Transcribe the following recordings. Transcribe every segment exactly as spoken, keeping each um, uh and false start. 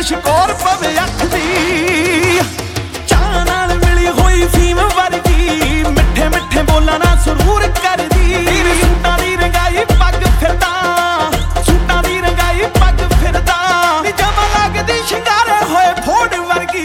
ਸ਼ਕੋਰ ਪਵੇ ਅੱਖ ਦੀ ਚਾਹ ਨਾਲ ਮਿਲੀ ਹੋਈ ਫੀਮ ਵਰਗੀ ਮਿੱਠੇ ਮਿੱਠੇ ਬੋਲਾਂ ਨਾਲ ਸਰੂਰ ਕਰਦੀ ਸੂਟਾਂ ਦੀ ਰੰਗਾਈ ਪੱਗ ਫਿਰਦਾ ਸੂਟਾਂ ਦੀ ਰੰਗਾਈ ਪੱਗ ਫਿਰਦਾ ਨੀ ਜਮਾਂ ਲੱਗਦੀ ਸ਼ਿੰਗਾਰੇ ਹੋਏ ਫੋੜ ਵਰਗੀ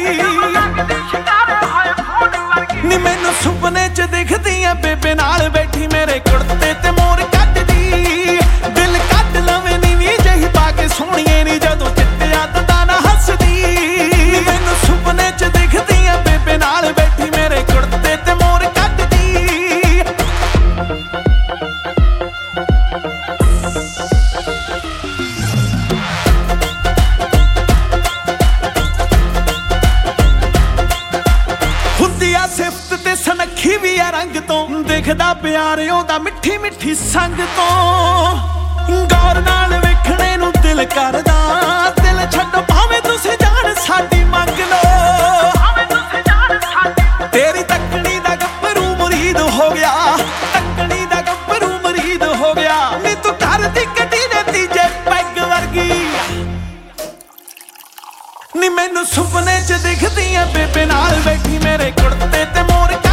ਨੀ ਮੈਨੂੰ ਸੁਪਨੇ ਚ ਦਿਖਦੀ ਐ ਬੇਬੇ ਨਾਲ ਬੈਠੀ ਮੇਰੇ ਕੁੜਤੇ ਤੇ ਮੋਰ ਕੱਢਦੀ ਦਿਲ ਕੱਢ ਲਵੇਂ ਨੀ ਵੀ ਜਿਹੀ ਪਾ ਕੇ ਸੋਹਣੀਏ ਨੀ ਜਦੋਂ ਚਿੱਟਿਆ ਦੰਦਾਂ ਨਾਲ ਹੱਸਦੀ ਨੀ ਮੈਨੂੰ ਸੁਪਨੇ ਚ ਦਿਖਦੀ ਐ ਬੇਬੇ ਨਾਲ ਬੈਠੀ ਮੇਰੇ ਕੁੜਤੇ ਤੇ ਮੋਰ ਕੱਢਦੀ ਹੁੰਦੀ ਆ ਸਿਫਤ ਤੇ ਸਨੱਖੀ ਵੀ ਆ ਰੰਗ ਤੋਂ ਦਿਖਦਾ ਪਿਆਰ ਉਹਦਾ ਮਿੱਠੀ ਮਿੱਠੀ ਸੰਗ ਤੋਂ ਗੌਰ ਨਾਲ ਵੇਖਣੇ ਨੂੰ ਦਿਲ ਕਰਦਾ ਦਿਲ ਛੱਡੋ ਭਾਵੇਂ ਤੁਸੀਂ ਜਾਣ ਸਾਡੀ ਮੰਗ ਲੋ ਤੇਰੀ ਤੱਕਣੀ ਦਾ ਗੱਭਰੂ ਮੁਰੀਦ ਹੋ ਗਿਆ ਤੱਕਣੀ ਦਾ ਗੱਭਰੂ ਮੁਰੀਦ ਹੋ ਗਿਆ ਨੀ ਤੂੰ ਕਰਦੀ ਗੱਡੀ ਦੇ ਤੀਜੇ ਪੈਗ ਵਰਗੀ ਨੀ ਮੈਨੂੰ ਸੁਪਨੇ ਚ ਦਿਖਦੀ ਐ ਬੇਬੇ ਨਾਲ ਬੈਠੀ ਮੇਰੇ ਕੁੜਤੇ ਤੇ ਮੋਰ